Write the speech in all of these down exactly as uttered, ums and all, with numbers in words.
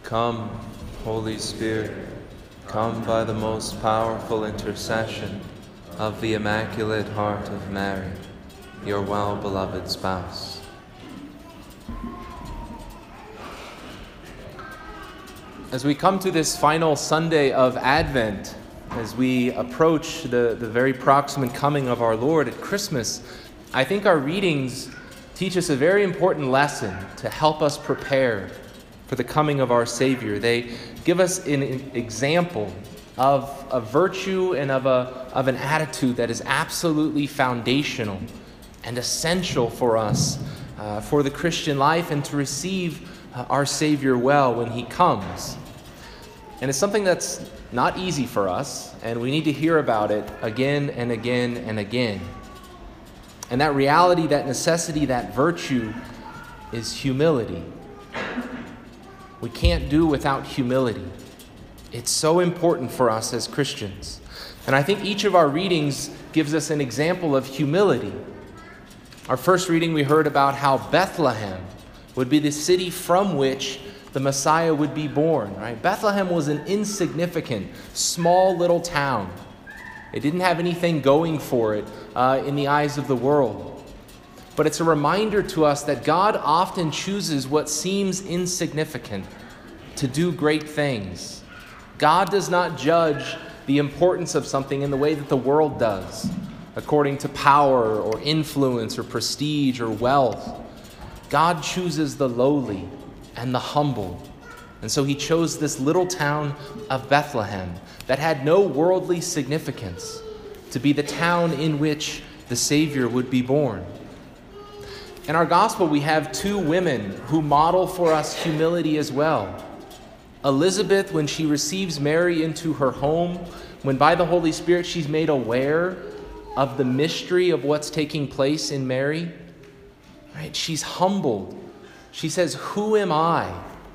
Come, Holy Spirit, come by the most powerful intercession of the Immaculate Heart of Mary, your well-beloved spouse. As we come to this final Sunday of Advent, as we approach the, the very proximate coming of our Lord at Christmas, I think our readings teach us a very important lesson to help us prepare for the coming of our Savior. They give us an example of a virtue and of, a, of an attitude that is absolutely foundational and essential for us, uh, for the Christian life, and to receive uh, our Savior well when He comes. And it's something that's not easy for us, and we need to hear about it again and again and again. And that reality, that necessity, that virtue is humility. We can't do without humility. It's so important for us as Christians. And I think each of our readings gives us an example of humility. Our first reading, we heard about how Bethlehem would be the city from which the Messiah would be born, right? Bethlehem was an insignificant, small little town. It didn't have anything going for it uh, in the eyes of the world. But it's a reminder to us that God often chooses what seems insignificant to do great things. God does not judge the importance of something in the way that the world does, according to power or influence or prestige or wealth. God chooses the lowly and the humble. And so He chose this little town of Bethlehem that had no worldly significance to be the town in which the Savior would be born. In our gospel, we have two women who model for us humility as well. Elizabeth, when she receives Mary into her home, when by the Holy Spirit she's made aware of the mystery of what's taking place in Mary, right? She's humbled. She says, "Who am I?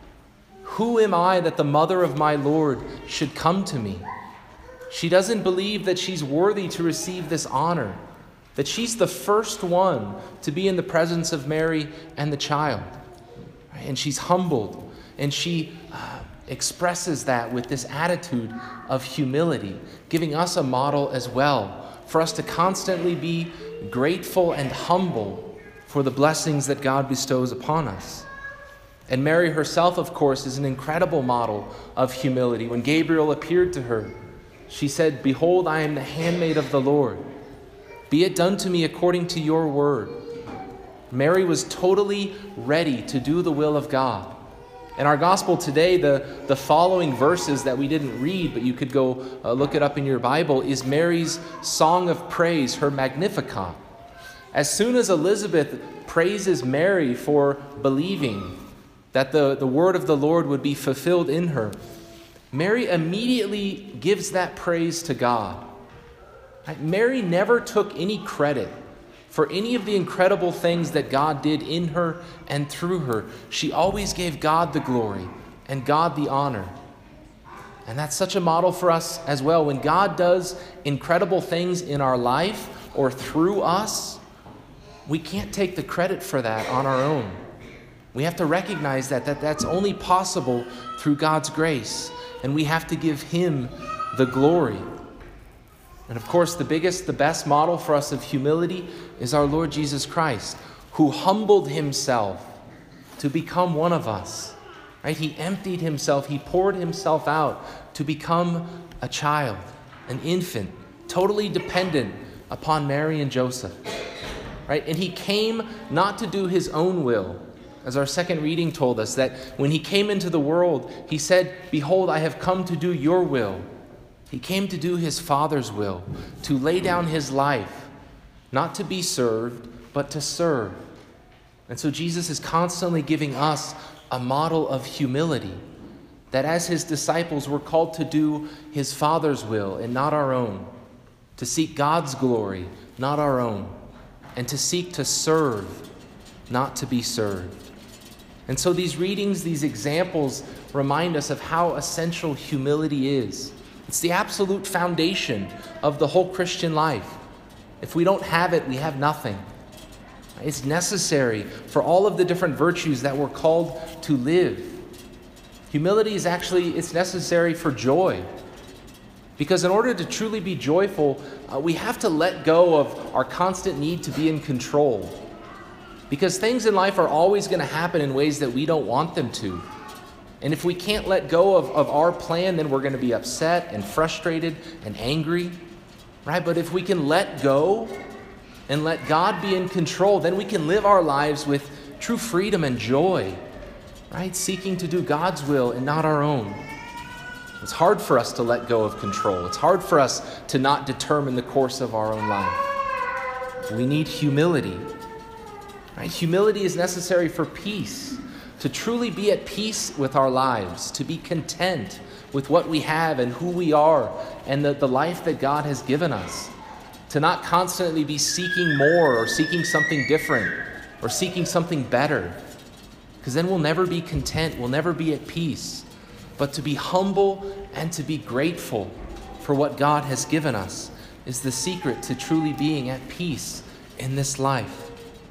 Who am I that the mother of my Lord should come to me?" She doesn't believe that she's worthy to receive this honor, that she's the first one to be in the presence of Mary and the child. And she's humbled, and she uh, expresses that with this attitude of humility, giving us a model as well for us to constantly be grateful and humble for the blessings that God bestows upon us. And Mary herself, of course, is an incredible model of humility. When Gabriel appeared to her, she said, "Behold, I am the handmaid of the Lord. Be it done to me according to your word." Mary was totally ready to do the will of God. In our gospel today, the, the following verses that we didn't read, but you could go uh, look it up in your Bible, is Mary's song of praise, her Magnificat. As soon as Elizabeth praises Mary for believing that the, the word of the Lord would be fulfilled in her, Mary immediately gives that praise to God. Right? Mary never took any credit for any of the incredible things that God did in her and through her. She always gave God the glory and God the honor. And that's such a model for us as well. When God does incredible things in our life or through us, we can't take the credit for that on our own. We have to recognize that, that that's only possible through God's grace, and we have to give Him the glory. And of course, the biggest, the best model for us of humility is our Lord Jesus Christ, who humbled Himself to become one of us. Right? He emptied Himself, He poured Himself out to become a child, an infant, totally dependent upon Mary and Joseph. Right? And He came not to do His own will. As our second reading told us, that when He came into the world, He said, "Behold, I have come to do your will." He came to do His Father's will, to lay down His life, not to be served, but to serve. And so Jesus is constantly giving us a model of humility, that as His disciples we're called to do His Father's will and not our own, to seek God's glory, not our own, and to seek to serve, not to be served. And so these readings, these examples remind us of how essential humility is. It's the absolute foundation of the whole Christian life. If we don't have it, we have nothing. It's necessary for all of the different virtues that we're called to live. Humility is actually, it's necessary for joy. Because in order to truly be joyful, uh, we have to let go of our constant need to be in control. Because things in life are always going to happen in ways that we don't want them to. And if we can't let go of, of our plan, then we're going to be upset and frustrated and angry, right? But if we can let go and let God be in control, then we can live our lives with true freedom and joy, right? Seeking to do God's will and not our own. It's hard for us to let go of control. It's hard for us to not determine the course of our own life. We need humility. Right? Humility is necessary for peace, to truly be at peace with our lives, to be content with what we have and who we are and the, the life that God has given us, to not constantly be seeking more or seeking something different or seeking something better, because then we'll never be content, we'll never be at peace, but to be humble and to be grateful for what God has given us is the secret to truly being at peace in this life.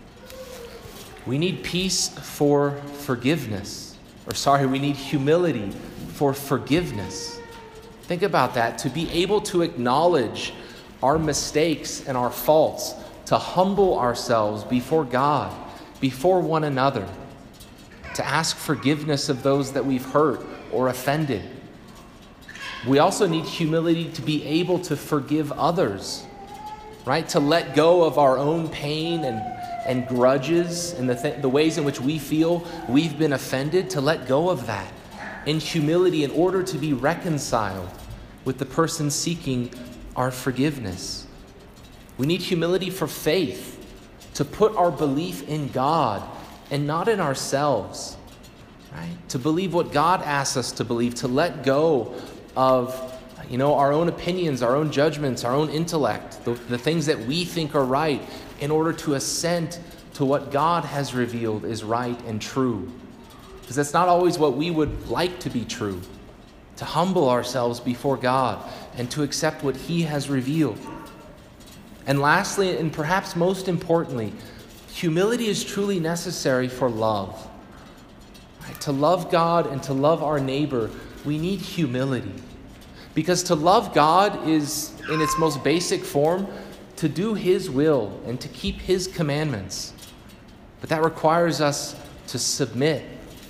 We need peace for forgiveness. Or sorry, we need humility for forgiveness. Think about that. To be able to acknowledge our mistakes and our faults, to humble ourselves before God, before one another, to ask forgiveness of those that we've hurt or offended. We also need humility to be able to forgive others, right? To let go of our own pain and and grudges and the, th- the ways in which we feel we've been offended, to let go of that in humility in order to be reconciled with the person seeking our forgiveness. We need humility for faith, to put our belief in God and not in ourselves, right? To believe what God asks us to believe, to let go of you know, our own opinions, our own judgments, our own intellect, the, the things that we think are right, in order to assent to what God has revealed is right and true. Because that's not always what we would like to be true. To humble ourselves before God and to accept what He has revealed. And lastly, and perhaps most importantly, humility is truly necessary for love. Right? To love God and to love our neighbor, we need humility. Because to love God is, in its most basic form, to do His will and to keep His commandments. But that requires us to submit,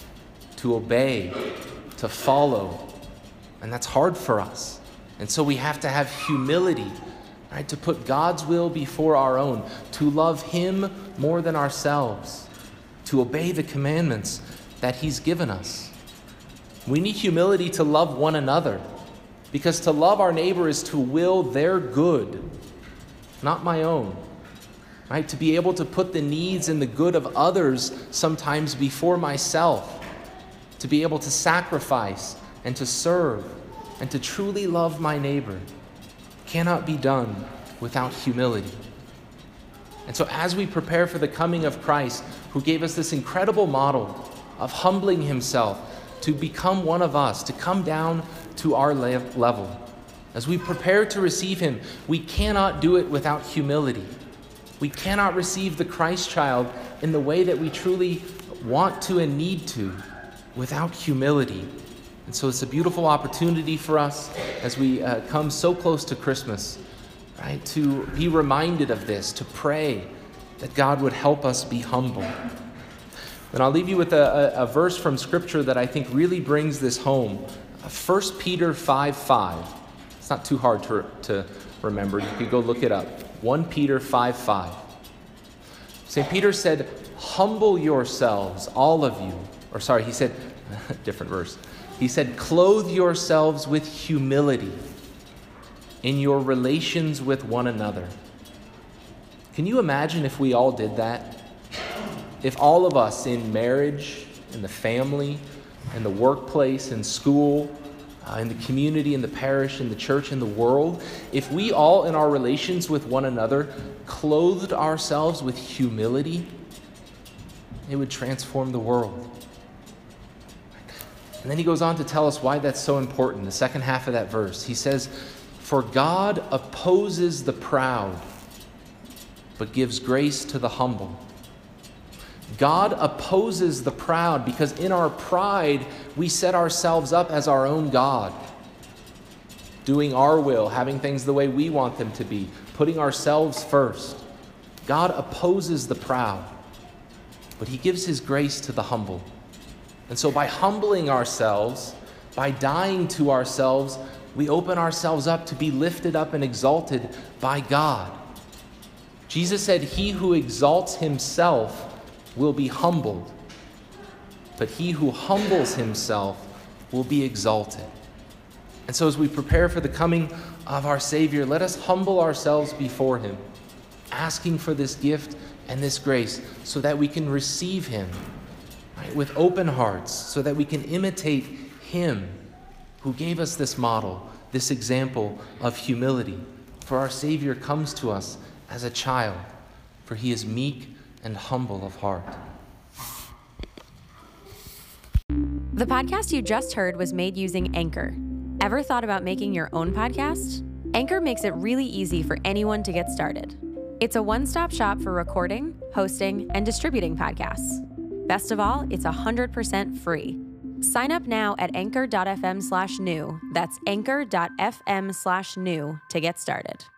to obey, to follow. And that's hard for us. And so we have to have humility, right? To put God's will before our own, to love Him more than ourselves, to obey the commandments that He's given us. We need humility to love one another, because to love our neighbor is to will their good, not my own, right? To be able to put the needs and the good of others sometimes before myself, to be able to sacrifice and to serve and to truly love my neighbor cannot be done without humility. And so as we prepare for the coming of Christ, who gave us this incredible model of humbling Himself to become one of us, to come down to our level, as we prepare to receive Him, we cannot do it without humility. We cannot receive the Christ child in the way that we truly want to and need to without humility. And so it's a beautiful opportunity for us as we uh, come so close to Christmas, right? To be reminded of this, to pray that God would help us be humble. And I'll leave you with a, a, a verse from Scripture that I think really brings this home. First Peter five five. It's not too hard to, to remember. You could go look it up. First Peter five five. Saint Peter said, "Humble yourselves, all of you." Or sorry, he said, different verse. He said, "Clothe yourselves with humility in your relations with one another." Can you imagine if we all did that? If all of us in marriage, in the family, in the workplace, in school, uh, in the community, in the parish, in the church, in the world, if we all in our relations with one another clothed ourselves with humility, it would transform the world. And then he goes on to tell us why that's so important. The second half of that verse, he says, "For God opposes the proud, but gives grace to the humble." God opposes the proud because in our pride, we set ourselves up as our own God, doing our will, having things the way we want them to be, putting ourselves first. God opposes the proud, but he gives his grace to the humble. And so by humbling ourselves, by dying to ourselves, we open ourselves up to be lifted up and exalted by God. Jesus said, "He who exalts himself will be humbled, but he who humbles himself will be exalted." And so as we prepare for the coming of our Savior, let us humble ourselves before him, asking for this gift and this grace so that we can receive him, right, with open hearts, so that we can imitate him who gave us this model, this example of humility. For our Savior comes to us as a child, for he is meek and humble of heart. The podcast you just heard was made using Anchor. Ever thought about making your own podcast? Anchor makes it really easy for anyone to get started. It's a one-stop shop for recording, hosting, and distributing podcasts. Best of all, it's one hundred percent free. Sign up now at anchor.fm slash new. That's anchor.fm slash new to get started.